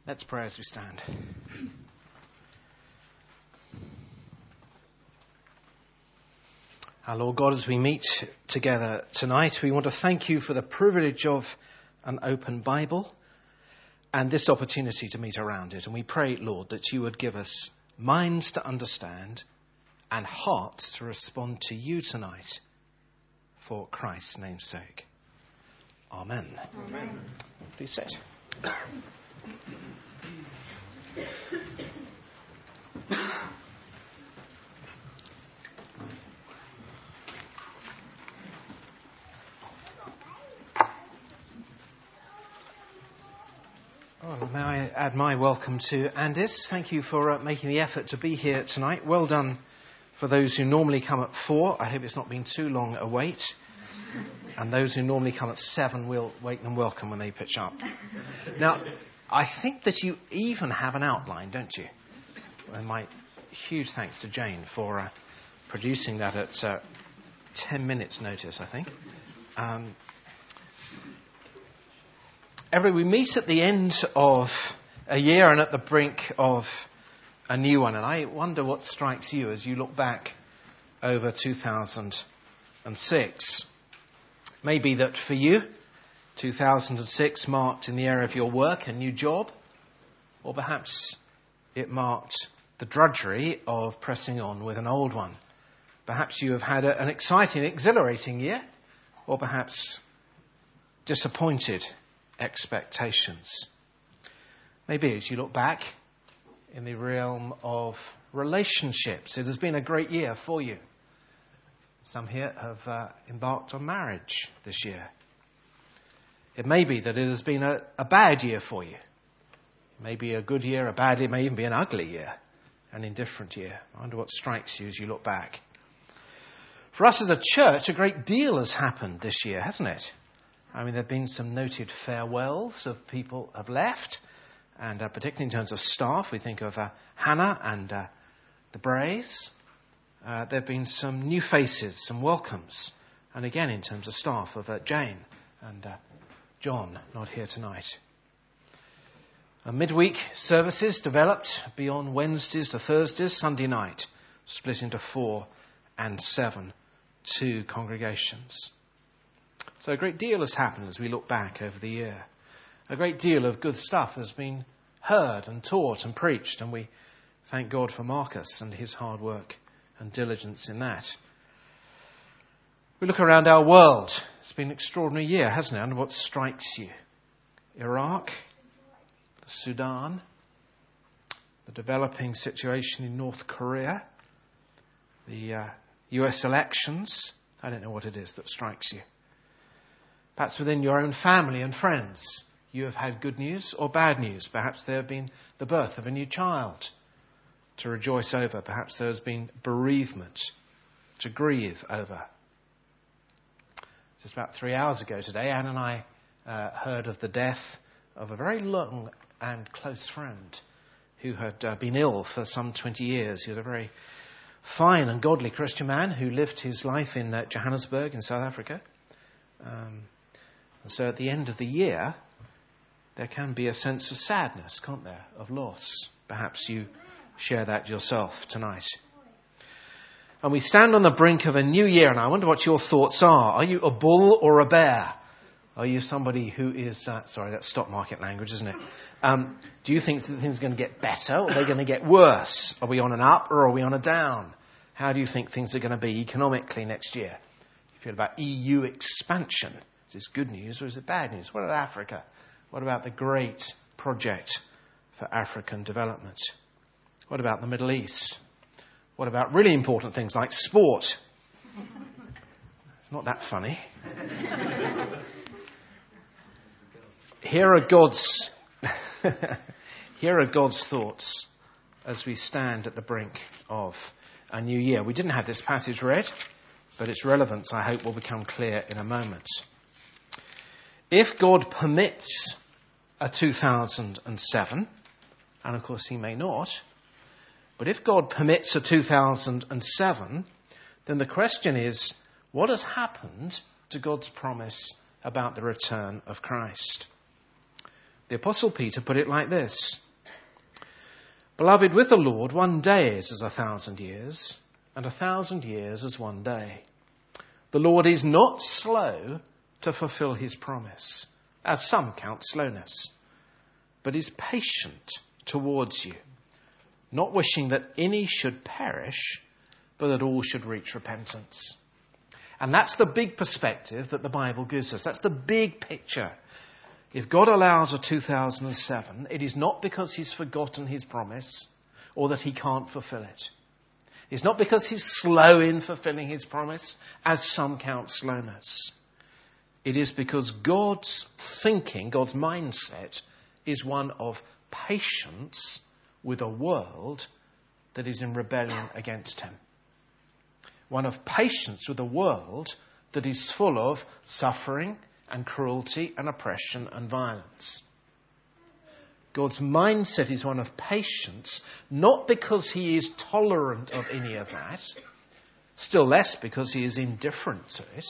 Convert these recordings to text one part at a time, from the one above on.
Let's pray as we stand. Our Lord God, as we meet together tonight, we want to thank you for the privilege of an open Bible and this opportunity to meet around it. And we pray, Lord, that you would give us minds to understand and hearts to respond to you tonight for Christ's name's sake. Amen. Amen. Please sit. Well, may I add my welcome to Andis. Thank you for making the effort to be here tonight. Well done for those who normally come at 4. I hope it's not been too long a wait. And those who normally come at 7, we'll wake them welcome when they pitch up. Now, I think that you even have an outline, don't you? And my huge thanks to Jane for producing that at 10 minutes' notice, I think. We meet at the end of a year and at the brink of a new one. And I wonder what strikes you as you look back over 2006. Maybe that for you, 2006 marked in the area of your work a new job, or perhaps it marked the drudgery of pressing on with an old one. Perhaps you have had an exciting, exhilarating year, or perhaps disappointed expectations. Maybe as you look back in the realm of relationships, it has been a great year for you. Some here have embarked on marriage this year. It may be that it has been a bad year for you. It may be a good year, a bad year, it may even be an ugly year, an indifferent year. I wonder what strikes you as you look back. For us as a church, a great deal has happened this year, hasn't it? I mean, there have been some noted farewells of people have left, and particularly in terms of staff, we think of Hannah and the Brays. There have been some new faces, some welcomes, and again in terms of staff of Jane and John, not here tonight. Midweek services developed beyond Wednesdays to Thursdays, Sunday night, split into 4 and 7, 2 congregations. So a great deal has happened as we look back over the year. A great deal of good stuff has been heard and taught and preached, and we thank God for Marcus and his hard work and diligence in that. We look around our world. It's been an extraordinary year, hasn't it? And what strikes you? Iraq, the Sudan, the developing situation in North Korea, the US elections. I don't know what it is that strikes you. Perhaps within your own family and friends, you have had good news or bad news. Perhaps there have been the birth of a new child to rejoice over. Perhaps there has been bereavement to grieve over. Just about 3 hours ago today, Anne and I heard of the death of a very long and close friend who had been ill for some 20 years. He was a very fine and godly Christian man who lived his life in Johannesburg in South Africa. And so at the end of the year, there can be a sense of sadness, can't there, of loss. Perhaps you share that yourself tonight. And we stand on the brink of a new year, and I wonder what your thoughts are. Are you a bull or a bear? Are you somebody who is... sorry, that's stock market language, isn't it? Do you think that things are going to get better, or are they going to get worse? Are we on an up, or are we on a down? How do you think things are going to be economically next year? You feel about EU expansion. Is this good news, or is it bad news? What about Africa? What about the great project for African development? What about the Middle East? What about really important things like sport? It's not that funny. Here are God's thoughts as we stand at the brink of a new year. We didn't have this passage read, but its relevance, I hope, will become clear in a moment. If God permits a 2007, and of course he may not, but if God permits a 2007, then the question is, what has happened to God's promise about the return of Christ? The Apostle Peter put it like this: "Beloved, with the Lord, one day is as 1,000 years, and 1,000 years as one day. The Lord is not slow to fulfill his promise, as some count slowness, but is patient towards you, not wishing that any should perish, but that all should reach repentance." And that's the big perspective that the Bible gives us. That's the big picture. If God allows a 2007, it is not because he's forgotten his promise or that he can't fulfill it. It's not because he's slow in fulfilling his promise, as some count slowness. It is because God's thinking, God's mindset, is one of patience with a world that is in rebellion against him. One of patience with a world that is full of suffering and cruelty and oppression and violence. God's mindset is one of patience, not because he is tolerant of any of that, still less because he is indifferent to it,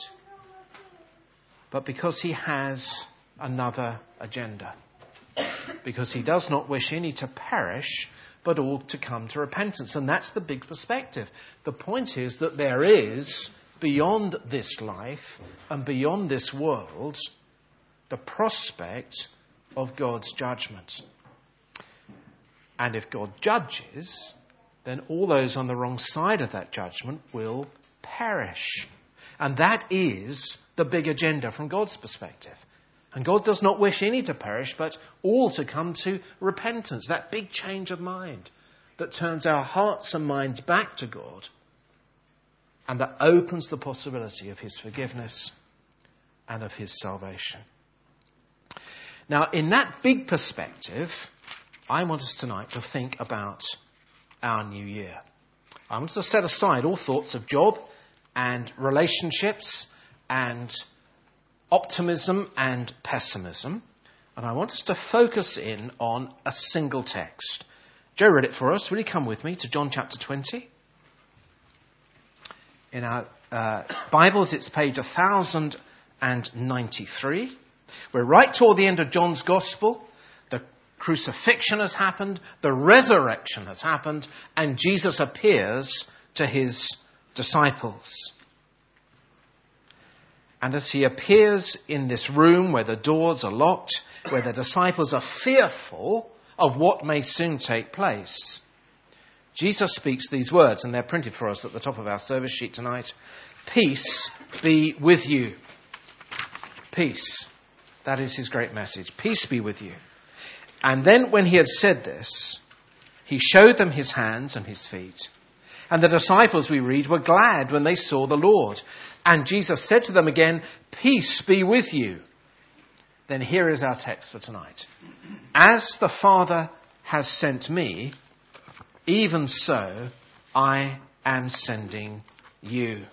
but because he has another agenda. Because he does not wish any to perish, but all to come to repentance. And that's the big perspective. The point is that there is, beyond this life and beyond this world, the prospect of God's judgment. And if God judges, then all those on the wrong side of that judgment will perish. And that is the big agenda from God's perspective. And God does not wish any to perish, but all to come to repentance. That big change of mind that turns our hearts and minds back to God and that opens the possibility of his forgiveness and of his salvation. Now, in that big perspective, I want us tonight to think about our new year. I want us to set aside all thoughts of job and relationships and optimism and pessimism, and I want us to focus in on a single text. Joe read it for us. Will you come with me to John chapter 20? In our Bibles, it's page 1093. We're right toward the end of John's Gospel. The crucifixion has happened, the resurrection has happened, and Jesus appears to his disciples. And as he appears in this room where the doors are locked, where the disciples are fearful of what may soon take place, Jesus speaks these words, and they're printed for us at the top of our service sheet tonight. "Peace be with you." Peace. That is his great message. Peace be with you. And then when he had said this, he showed them his hands and his feet. And the disciples, we read, were glad when they saw the Lord. And Jesus said to them again, "Peace be with you." Then here is our text for tonight. "As the Father has sent me, even so I am sending you."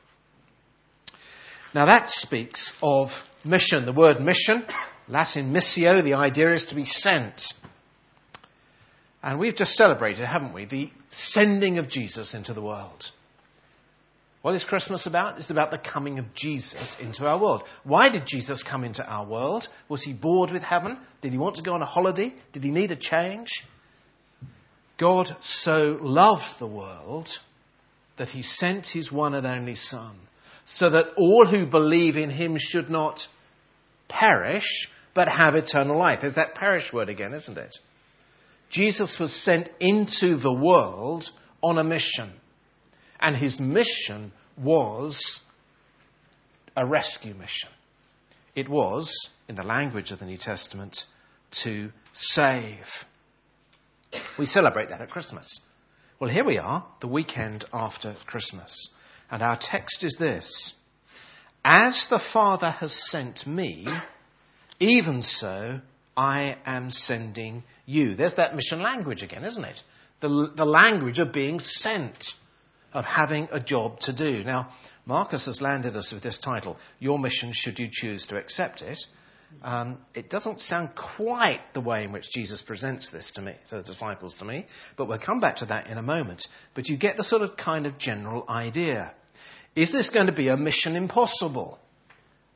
Now that speaks of mission. The word mission, Latin missio, the idea is to be sent. And we've just celebrated, haven't we, the sending of Jesus into the world. What is Christmas about? It's about the coming of Jesus into our world. Why did Jesus come into our world? Was he bored with heaven? Did he want to go on a holiday? Did he need a change? God so loved the world that he sent his one and only Son, so that all who believe in him should not perish, but have eternal life. There's that perish word again, isn't it? Jesus was sent into the world on a mission. And his mission was a rescue mission. It was, in the language of the New Testament, to save. We celebrate that at Christmas. Well, here we are, the weekend after Christmas. And our text is this: "As the Father has sent me, even so I am sending you." There's that mission language again, isn't it? The language of being sent, of having a job to do. Now, Marcus has landed us with this title, "Your Mission Should You Choose to Accept It." It doesn't sound quite the way in which Jesus presents this to the disciples to me, but we'll come back to that in a moment. But you get the sort of kind of general idea. Is this going to be a mission impossible?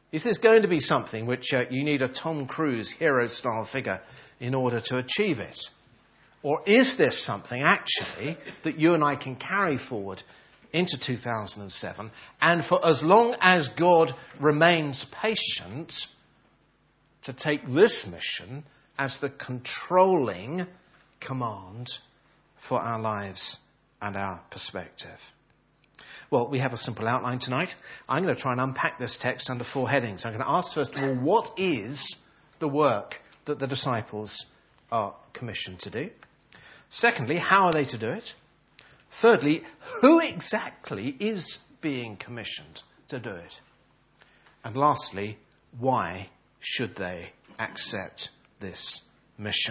Is this going to be something which you need a Tom Cruise hero-style figure in order to achieve it? Or is this something actually that you and I can carry forward into 2007, and for as long as God remains patient, to take this mission as the controlling command for our lives and our perspective? Well, we have a simple outline tonight. I'm going to try and unpack this text under 4 headings. I'm going to ask, first of all, what is the work that the disciples are commissioned to do? Secondly, how are they to do it? Thirdly, who exactly is being commissioned to do it? And lastly, why should they accept this mission?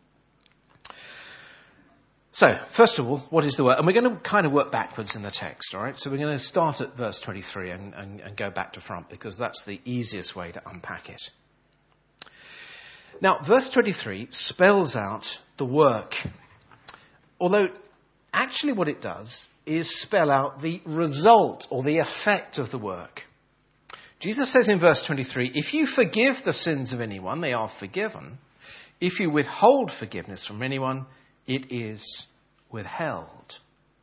So, first of all, what is the work? And we're going to kind of work backwards in the text, all right? So we're going to start at verse 23 and go back to front, because that's the easiest way to unpack it. Now, verse 23 spells out the work, although actually what it does is spell out the result or the effect of the work. Jesus says in verse 23, if you forgive the sins of anyone, they are forgiven. If you withhold forgiveness from anyone, it is withheld.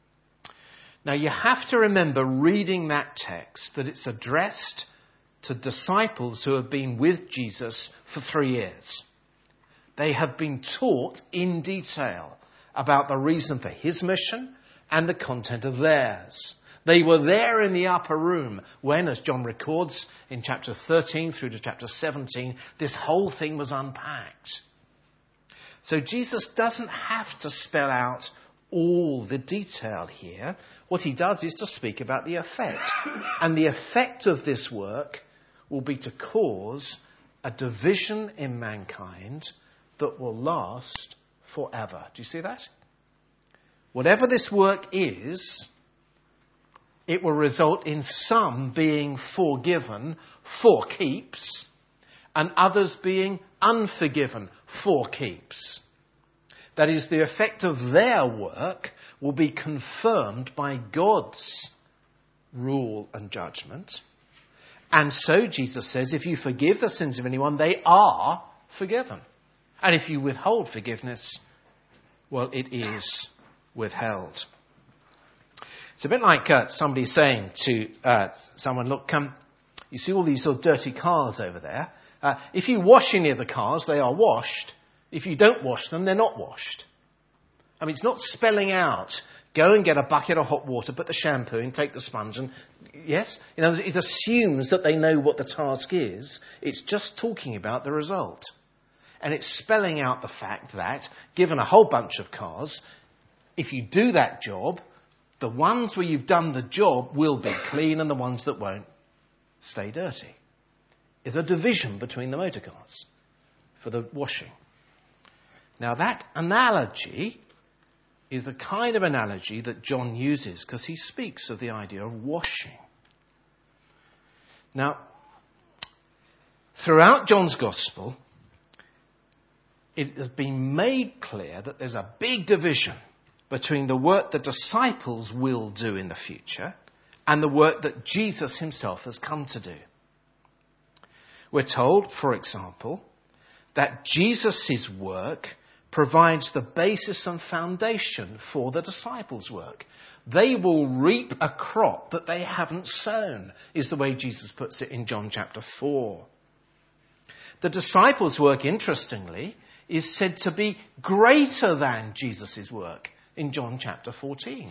Now you have to remember, reading that text, that it's addressed to disciples who have been with Jesus for 3 years. They have been taught in detail about the reason for his mission and the content of theirs. They were there in the upper room when, as John records in chapter 13 through to chapter 17, this whole thing was unpacked. So Jesus doesn't have to spell out all the detail here. What he does is to speak about the effect. And the effect of this work will be to cause a division in mankind that will last forever. Do you see that? Whatever this work is, it will result in some being forgiven for keeps and others being unforgiven for keeps. That is, the effect of their work will be confirmed by God's rule and judgment. And so Jesus says, if you forgive the sins of anyone, they are forgiven. And if you withhold forgiveness, well, it is withheld. It's a bit like somebody saying to someone, look, you see all these sort of dirty cars over there? If you wash any of the cars, they are washed. If you don't wash them, they're not washed. I mean, it's not spelling out, go and get a bucket of hot water, put the shampoo in, take the sponge, and yes? You know, it assumes that they know what the task is. It's just talking about the result. And it's spelling out the fact that, given a whole bunch of cars, if you do that job, the ones where you've done the job will be clean and the ones that won't stay dirty. There's a division between the motor cars for the washing. Now that analogy is the kind of analogy that John uses because he speaks of the idea of washing. Now, throughout John's Gospel, it has been made clear that there's a big division between the work the disciples will do in the future and the work that Jesus himself has come to do. We're told, for example, that Jesus' work provides the basis and foundation for the disciples' work. They will reap a crop that they haven't sown, is the way Jesus puts it in John chapter 4. The disciples' work, interestingly, is said to be greater than Jesus' work in John chapter 14.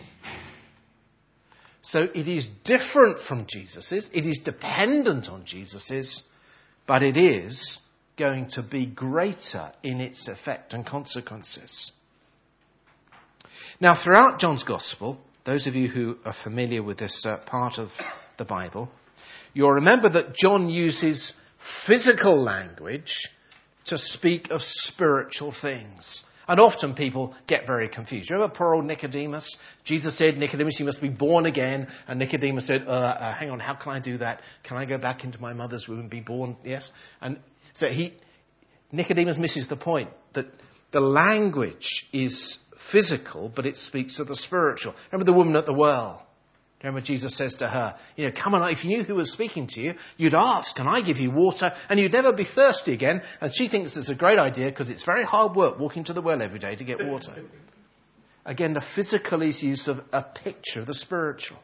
So it is different from Jesus's, it is dependent on Jesus's, but it is going to be greater in its effect and consequences. Now, throughout John's Gospel, those of you who are familiar with this part of the Bible, you'll remember that John uses physical language to speak of spiritual things. And often people get very confused. You remember poor old Nicodemus? Jesus said, Nicodemus, you must be born again. And Nicodemus said, hang on, how can I do that? Can I go back into my mother's womb and be born? Yes. And so Nicodemus misses the point that the language is physical, but it speaks of the spiritual. Remember the woman at the well? Remember Jesus says to her, come on, if you knew who was speaking to you, you'd ask and I give you water and you'd never be thirsty again. And she thinks it's a great idea because it's very hard work walking to the well every day to get water. Again, the physical is used of a picture of the spiritual.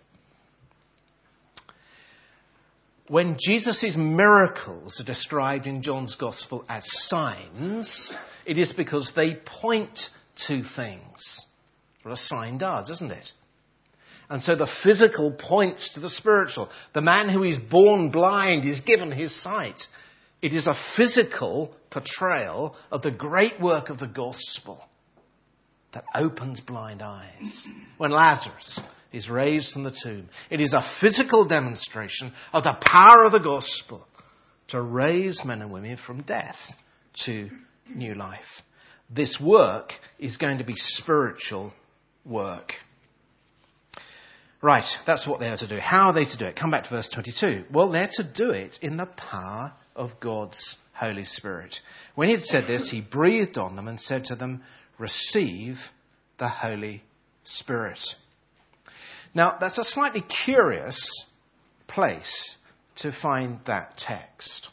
When Jesus' miracles are described in John's Gospel as signs, it is because they point to things. That's what a sign does, isn't it? And so the physical points to the spiritual. The man who is born blind is given his sight. It is a physical portrayal of the great work of the gospel that opens blind eyes. When Lazarus is raised from the tomb, it is a physical demonstration of the power of the gospel to raise men and women from death to new life. This work is going to be spiritual work. Right, that's what they are to do. How are they to do it? Come back to verse 22. Well, they're to do it in the power of God's Holy Spirit. When he had said this, he breathed on them and said to them, receive the Holy Spirit. Now, that's a slightly curious place to find that text.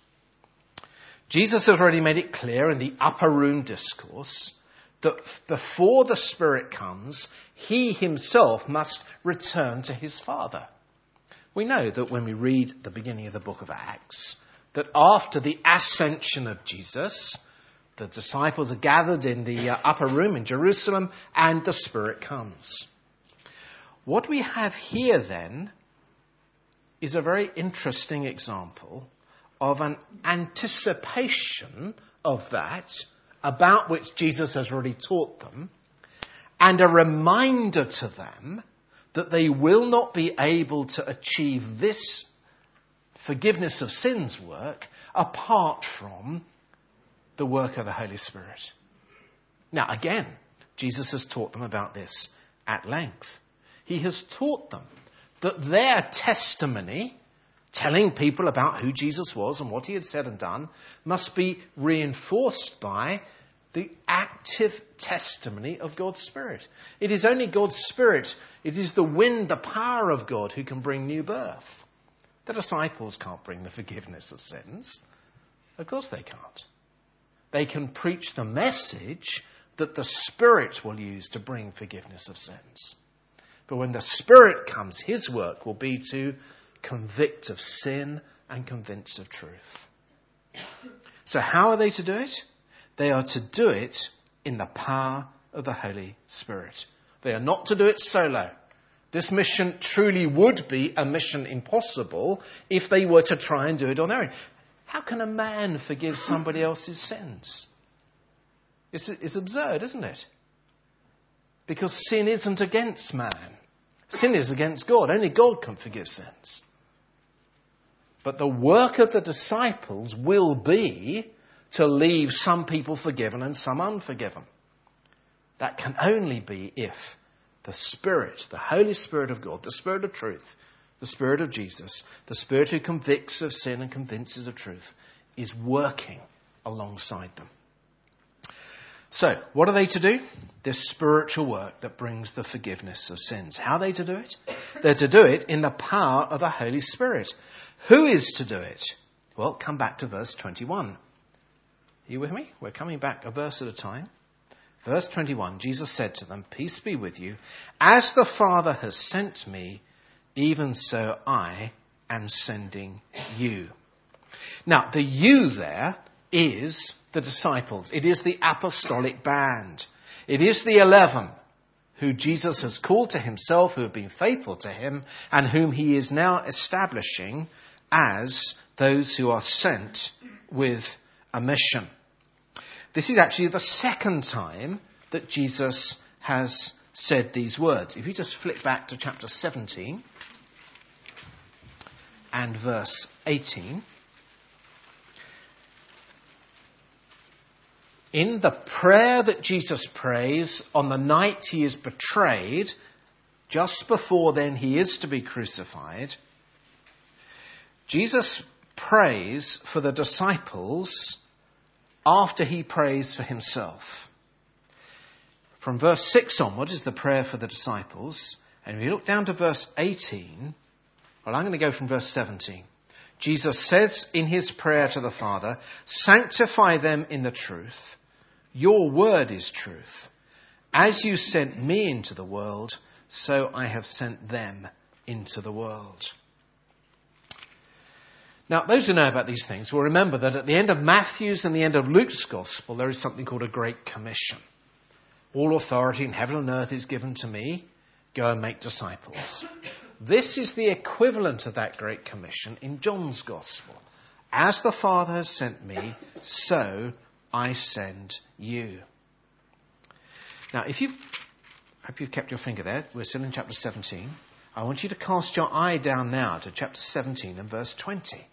Jesus has already made it clear in the upper room discourse that before the Spirit comes, he himself must return to his Father. We know that when we read the beginning of the book of Acts, that after the ascension of Jesus, the disciples are gathered in the upper room in Jerusalem and the Spirit comes. What we have here then is a very interesting example of an anticipation of that about which Jesus has already taught them, and a reminder to them that they will not be able to achieve this forgiveness of sins work apart from the work of the Holy Spirit. Now, again, Jesus has taught them about this at length. He has taught them that their testimony, telling people about who Jesus was and what he had said and done, must be reinforced by the active testimony of God's Spirit. It is only God's Spirit, it is the wind, the power of God who can bring new birth. The disciples can't bring the forgiveness of sins. Of course they can't. They can preach the message that the Spirit will use to bring forgiveness of sins. But when the Spirit comes, his work will be to convict of sin and convince of truth. So how are they to do it? They are to do it in the power of the Holy Spirit. They are not to do it solo. This mission truly would be a mission impossible if they were to try and do it on their own. How can a man forgive somebody else's sins? It's absurd, isn't it? Because sin isn't against man. Sin is against God. Only God can forgive sins. But the work of the disciples will be to leave some people forgiven and some unforgiven. That can only be if the Spirit, the Holy Spirit of God, the Spirit of truth, the Spirit of Jesus, the Spirit who convicts of sin and convinces of truth, is working alongside them. So, what are they to do? This spiritual work that brings the forgiveness of sins. How are they to do it? They're to do it in the power of the Holy Spirit. Who is to do it? Well, come back to verse 21. Are you with me? We're coming back a verse at a time. Verse 21, Jesus said to them, peace be with you. As the Father has sent me, even so I am sending you. Now, the you there is the disciples. It is the apostolic band. It is the 11 who Jesus has called to himself, who have been faithful to him, and whom he is now establishing as those who are sent with a mission. This is actually the second time that Jesus has said these words. If you just flip back to chapter 17 and verse 18. In the prayer that Jesus prays on the night he is betrayed, just before then he is to be crucified, Jesus prays for the disciples after he prays for himself. From verse 6 onward is the prayer for the disciples, And if you look down to verse 18, well, I'm going to go from verse 17. Jesus says in his prayer to the Father, "Sanctify them in the truth. Your word is truth. As you sent me into the world, so I have sent them into the world." Now, those who know about these things will remember that at the end of Matthew's and the end of Luke's Gospel, there is something called a Great Commission. All authority in heaven and earth is given to me. Go and make disciples. This is the equivalent of that Great Commission in John's Gospel. As the Father has sent me, so I send you. Now, I hope you've kept your finger there. We're still in chapter 17. I want you to cast your eye down now to chapter 17 and verse 20.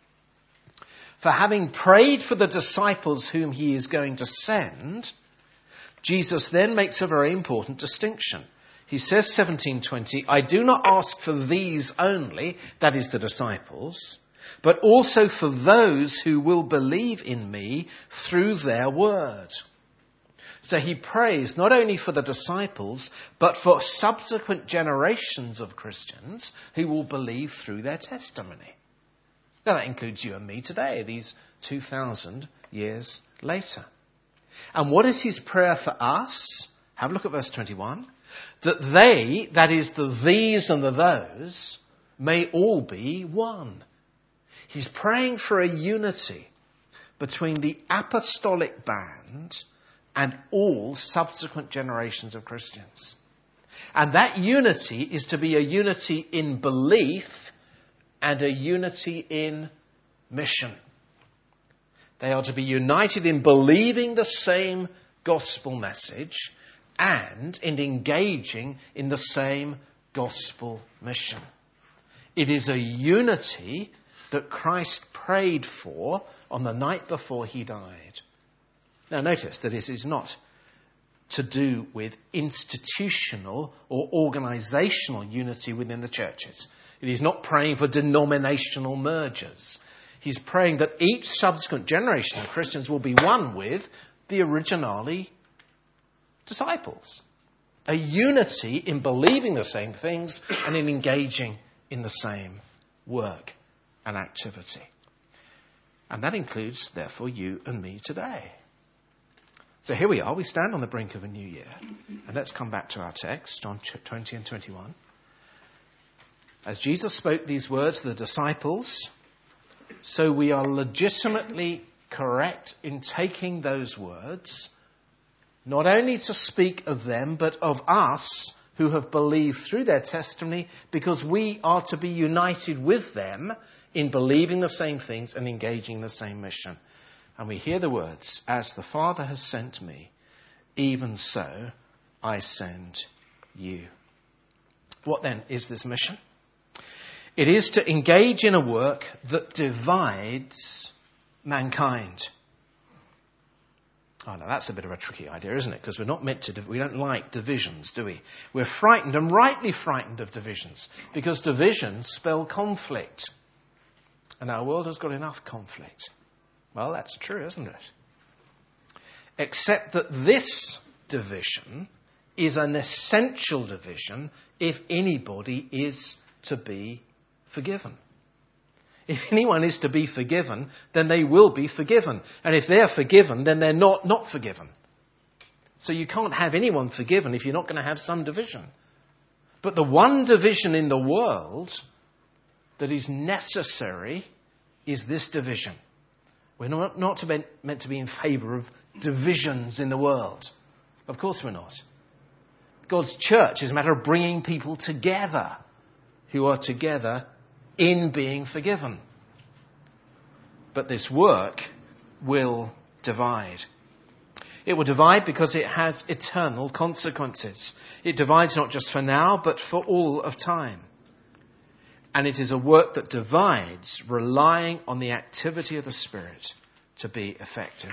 For having prayed for the disciples whom he is going to send, Jesus then makes a very important distinction. He says, 17:20, "I do not ask for these only," that is the disciples, "but also for those who will believe in me through their word." So he prays not only for the disciples, but for subsequent generations of Christians who will believe through their testimony. Now that includes you and me today, these 2,000 years later. And what is his prayer for us? Have a look at verse 21. That they, that is the these and the those, may all be one. He's praying for a unity between the apostolic band and all subsequent generations of Christians. And that unity is to be a unity in belief and a unity in mission. They are to be united in believing the same gospel message and in engaging in the same gospel mission. It is a unity that Christ prayed for on the night before he died. Now notice that this is not to do with institutional or organisational unity within the churches. It is not praying for denominational mergers. He's praying that each subsequent generation of Christians will be one with the originally disciples. A unity in believing the same things and in engaging in the same work and activity. And that includes, therefore, you and me today. So here we are, we stand on the brink of a new year. And let's come back to our text, John 20 and 21. As Jesus spoke these words to the disciples, so we are legitimately correct in taking those words, not only to speak of them, but of us who have believed through their testimony, because we are to be united with them in believing the same things and engaging the same mission. And we hear the words, "As the Father has sent me, even so I send you." What then is this mission? It is to engage in a work that divides mankind. Oh, now that's a bit of a tricky idea, isn't it? Because we're not meant to, we don't like divisions, do we? We're frightened, and rightly frightened, of divisions, because divisions spell conflict. And our world has got enough conflict. Well, that's true, isn't it? Except that this division is an essential division if anybody is to be forgiven. If anyone is to be forgiven, then they will be forgiven. And if they're forgiven, then they're not forgiven. So you can't have anyone forgiven if you're not going to have some division. But the one division in the world that is necessary is this division. We're not meant to be in favour of divisions in the world. Of course we're not. God's church is a matter of bringing people together who are together in being forgiven. But this work will divide. It will divide because it has eternal consequences. It divides not just for now, but for all of time. And it is a work that divides, relying on the activity of the Spirit to be effective.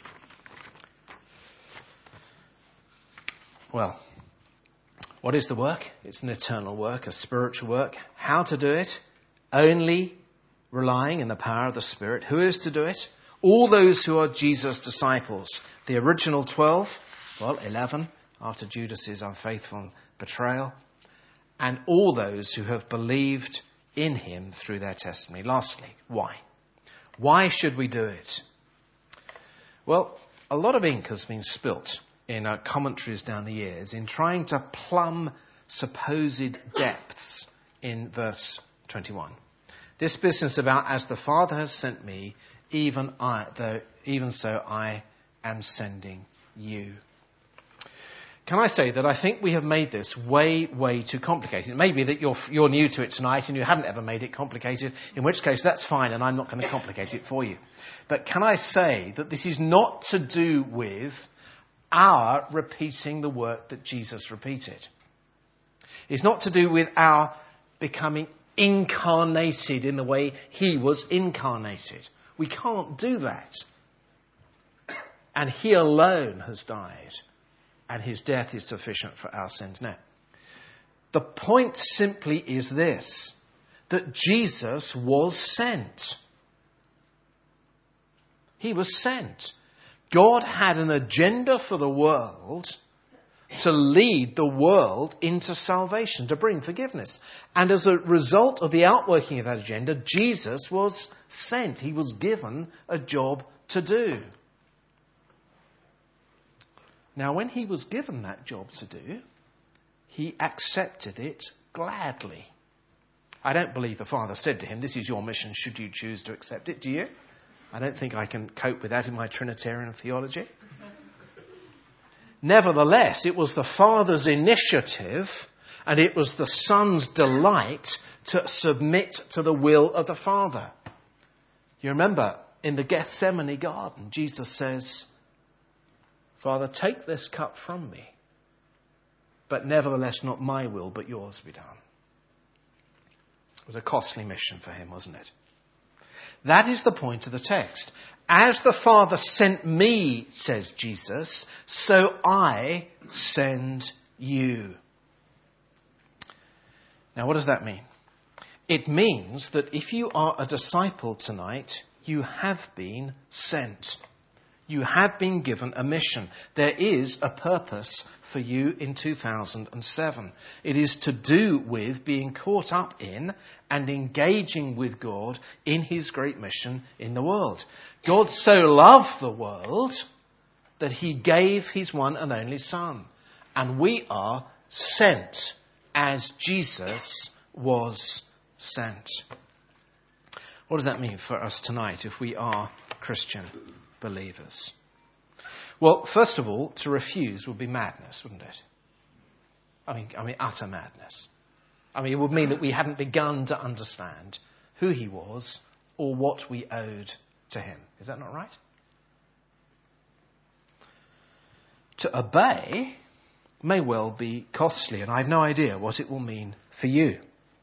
Well, what is the work? It's an eternal work, a spiritual work. How to do it? Only relying in the power of the Spirit. Who is to do it? All those who are Jesus' disciples. The original 12, 11, after Judas's unfaithful betrayal. and all those who have believed in him through their testimony. Lastly, why? Why should we do it? Well, a lot of ink has been spilt in commentaries down the years in trying to plumb supposed depths in verse 21. This business about, as the Father has sent me, even so I am sending you. Can I say that I think we have made this way, way too complicated? It may be that you're new to it tonight and you haven't ever made it complicated, in which case that's fine and I'm not going to complicate it for you. But can I say that this is not to do with our repeating the work that Jesus repeated. It's not to do with our becoming incarnated in the way he was incarnated. We can't do that. And he alone has died. And his death is sufficient for our sins now. The point simply is this, that Jesus was sent. He was sent. God had an agenda for the world to lead the world into salvation, to bring forgiveness. And as a result of the outworking of that agenda, Jesus was sent. He was given a job to do. Now, when he was given that job to do, he accepted it gladly. I don't believe the Father said to him, "This is your mission, should you choose to accept it," do you? I don't think I can cope with that in my Trinitarian theology. Nevertheless, it was the Father's initiative and it was the Son's delight to submit to the will of the Father. You remember in the Gethsemane garden, Jesus says, "Father, take this cup from me, but nevertheless not my will, but yours be done." It was a costly mission for him, wasn't it? That is the point of the text. As the Father sent me, says Jesus, so I send you. Now, what does that mean? It means that if you are a disciple tonight, you have been sent. You have been given a mission. There is a purpose for you in 2007. It is to do with being caught up in and engaging with God in his great mission in the world. God so loved the world that he gave his one and only Son. And we are sent as Jesus was sent. What does that mean for us tonight if we are Christian believers? Well, first of all, to refuse would be madness, wouldn't it? I mean, utter madness. It would mean that we hadn't begun to understand who he was or what we owed to him. Is that not right? To obey may well be costly, and I have no idea what it will mean for you.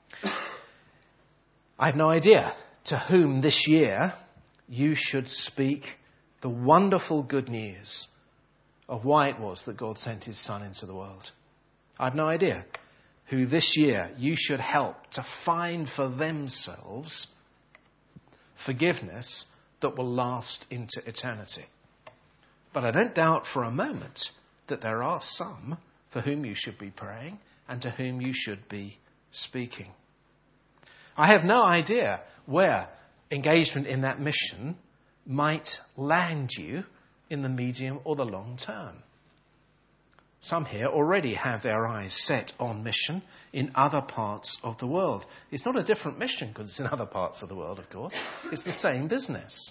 I have no idea to whom this year you should speak the wonderful good news of why it was that God sent his Son into the world. I have no idea who this year you should help to find for themselves forgiveness that will last into eternity. But I don't doubt for a moment that there are some for whom you should be praying and to whom you should be speaking. I have no idea where engagement in that mission might land you in the medium or the long term. Some here already have their eyes set on mission in other parts of the world. It's not a different mission because it's in other parts of the world, of course. It's the same business.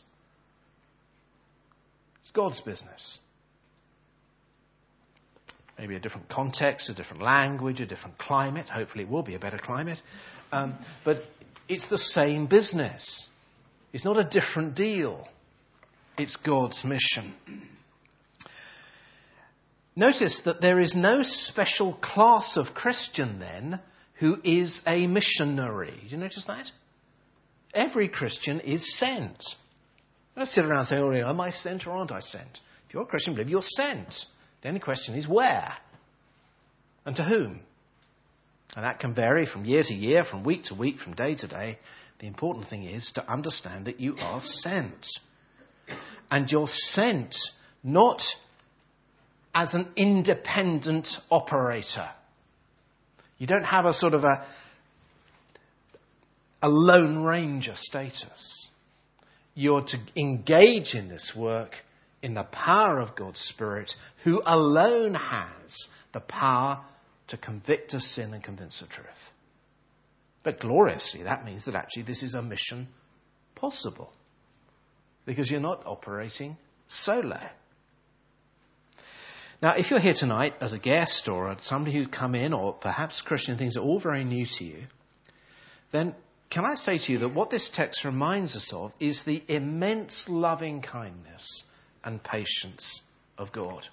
It's God's business. Maybe a different context, a different language, a different climate. Hopefully it will be a better climate. But it's the same business. It's not a different deal. It's God's mission. Notice that there is no special class of Christian then who is a missionary. Do you notice that? Every Christian is sent. Don't sit around and say, "Oh, am I sent or aren't I sent?" If you're a Christian, believe you're sent. The only question is where and to whom. And that can vary from year to year, from week to week, from day to day. The important thing is to understand that you are sent. And you're sent not as an independent operator. You don't have a sort of a Lone Ranger status. You're to engage in this work in the power of God's Spirit, who alone has the power to convict of sin and convince of truth. But gloriously, that means that actually this is a mission possible, because you're not operating solo. Now, if you're here tonight as a guest or somebody who's come in, or perhaps Christian things are all very new to you, then can I say to you that what this text reminds us of is the immense loving kindness and patience of God.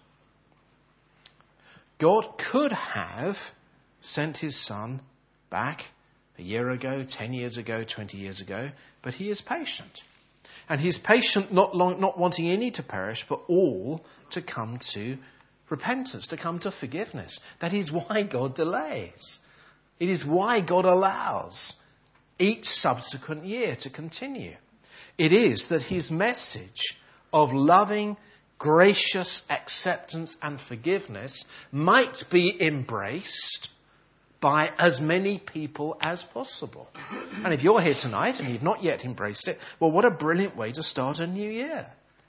God could have sent his Son back a year ago, 10 years ago, 20 years ago, but he is patient. And he's patient not wanting any to perish, but all to come to repentance, to come to forgiveness. That is why God delays. It is why God allows each subsequent year to continue. It is that his message of loving, gracious acceptance and forgiveness might be embraced by as many people as possible. And if you're here tonight and you've not yet embraced it, well, what a brilliant way to start a new year.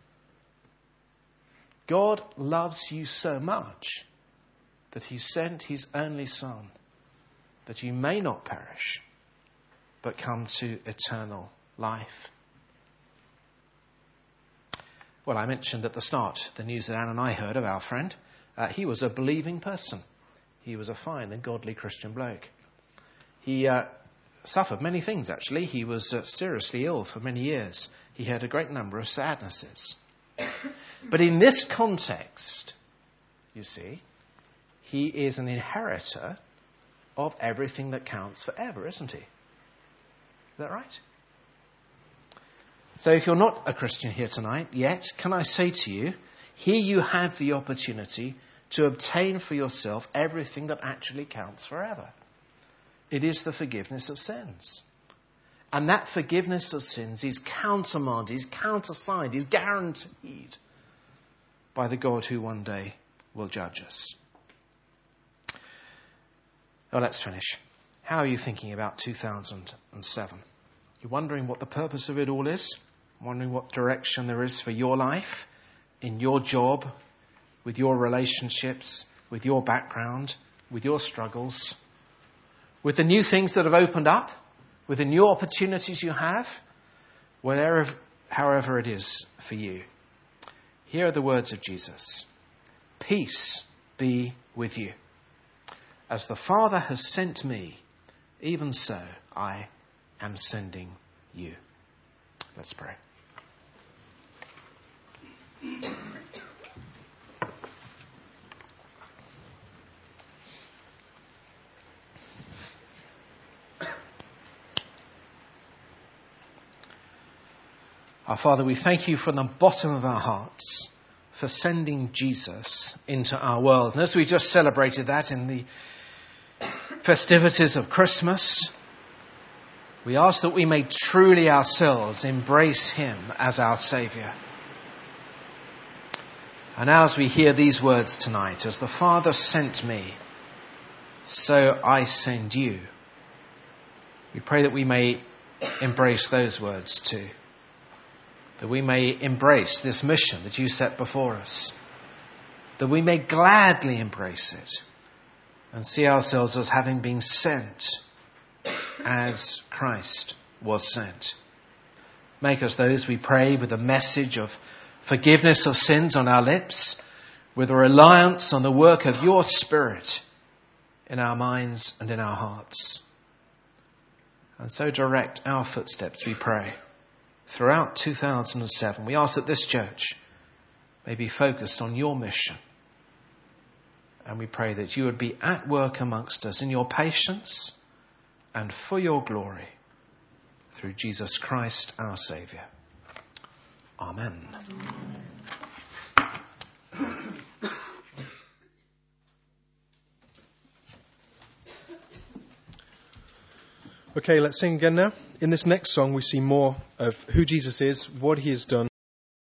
God loves you so much that he sent his only Son, that you may not perish, but come to eternal life. Well, I mentioned at the start the news that Anne and I heard of our friend. He was a believing person. He was a fine and godly Christian bloke. He suffered many things, actually. He was seriously ill for many years. He had a great number of sadnesses. But in this context, you see, he is an inheritor of everything that counts forever, isn't he? Is that right? So if you're not a Christian here tonight yet, can I say to you, here you have the opportunity to obtain for yourself everything that actually counts forever. It is the forgiveness of sins. And that forgiveness of sins is countermanded, is countersigned, is guaranteed by the God who one day will judge us. Well, let's finish. How are you thinking about 2007? You're wondering what the purpose of it all is? Wondering what direction there is for your life, in your job, with your relationships, with your background, with your struggles, with the new things that have opened up, with the new opportunities you have, however it is for you. Here are the words of Jesus. Peace be with you. As the Father has sent me, even so I am sending you. Let's pray. Our Father, we thank you from the bottom of our hearts for sending Jesus into our world. And as we just celebrated that in the festivities of Christmas, we ask that we may truly ourselves embrace him as our Saviour. And as we hear these words tonight, as the Father sent me, so I send you, we pray that we may embrace those words too. That we may embrace this mission that you set before us. That we may gladly embrace it and see ourselves as having been sent as Christ was sent. Make us those, we pray, with a message of forgiveness of sins on our lips, with a reliance on the work of your Spirit in our minds and in our hearts. And so direct our footsteps, we pray, throughout 2007. We ask that this church may be focused on your mission. And we pray that you would be at work amongst us in your patience and for your glory, through Jesus Christ our Saviour. Amen. Okay, let's sing again now. In this next song we see more of who Jesus is, what he has done,